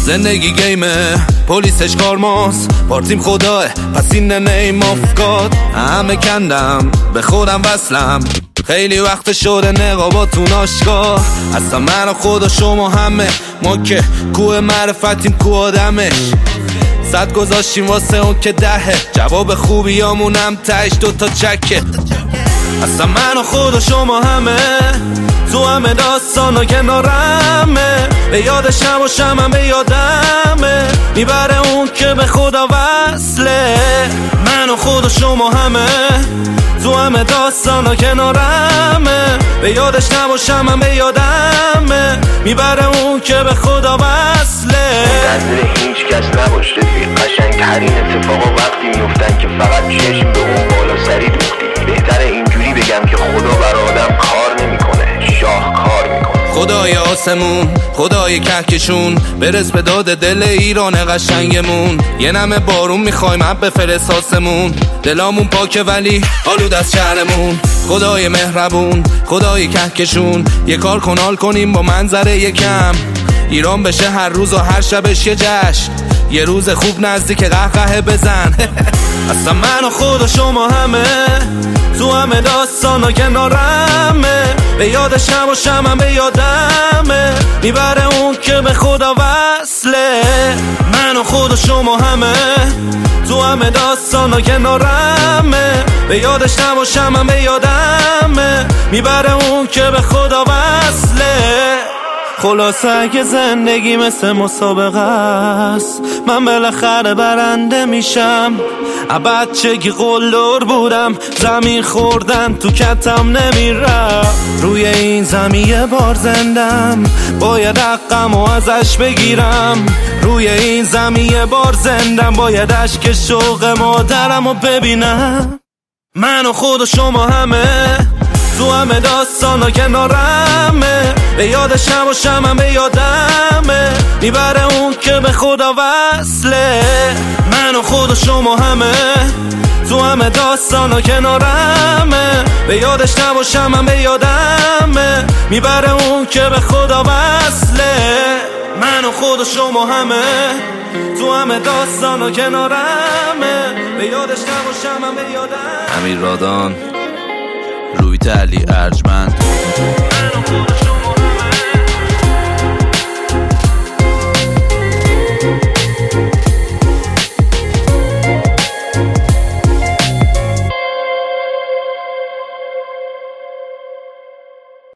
زندگی گیمه، پلیسش کارماست، پارتیم خداه، پس این نیم افکاد. همه کندم، به خودم وصلم، خیلی وقت شده نقاباتون آشکار. اصلا من و خدا شما همه، ما که کوه معرفتیم کوه آدمش. 100 گذاشتیم واسه اون که 10، جواب خوبیامونم تهش 2 تا چکه. اصلا من و خدا شما همه، تو همه داستانا کنارمه. به یادش نباشم هم به یادمه، میبره اون که به خدا وصله. من و خدا شما همه، تو همه داستانا کنارمه. به یادش نباشم هم به یادمه، میبره اون که به خدا وصله. منتظر هیچ کس نباش رفیق، قشنگترین اتفاقا وقتی میفتن که فقط چشم به اون بالا سری دوختی. بهتره اینجوری بگم که خدا بر آدم کار نمیکنه، شاهکار میکنه. خدای آسمون، خدای کهکشون، برس به داد دل ایران قشنگمون. یه نمه بارون میخوایم اب فرست آسمون، دلامون پاکه ولی آلود از شهرمون. خدای مهربون، خدای کهکشون، یه کار کنال کنیم با منظره یکم. ایران بشه هر روز و هر شبش یه جشن، یه روز خوب نزدیک قهقه بزن. اصلا من و خدا شما همه، تو همه داستانا کنارمه. به یادش نباشم هم به یادمه، میبره اون که به خدا وصله. من و خدا شما همه، تو همه داستانا کنارمه. به یادش نباشم هم به یادمه، میبره اون که به خدا وصله. خلاصه اگه زندگی مثل مسابقه است، من بالاخره برنده میشم. بچگی قلدر بودم، زمین خوردن تو کتم نمیرم. روی این زمین یه بار زندم، باید حقم و ازش بگیرم. روی این زمین یه بار زندم، باید اشک شوق مادرم رو ببینم. من و خدا شما همه، تو همه داستانا کنارمه. به یادش نباشم هم به یادمه، میبره اون که به خدا وصله. من و خدا شما همه، تو همه داستانا کنارمه. به یادش نباشم هم به یادمه، میبره اون که به خدا وصله. من و خدا شما همه، تو همه داستانا کنارمه. به یادش نباشم هم به یادمه. امیر رادان، روی علی ارجمند.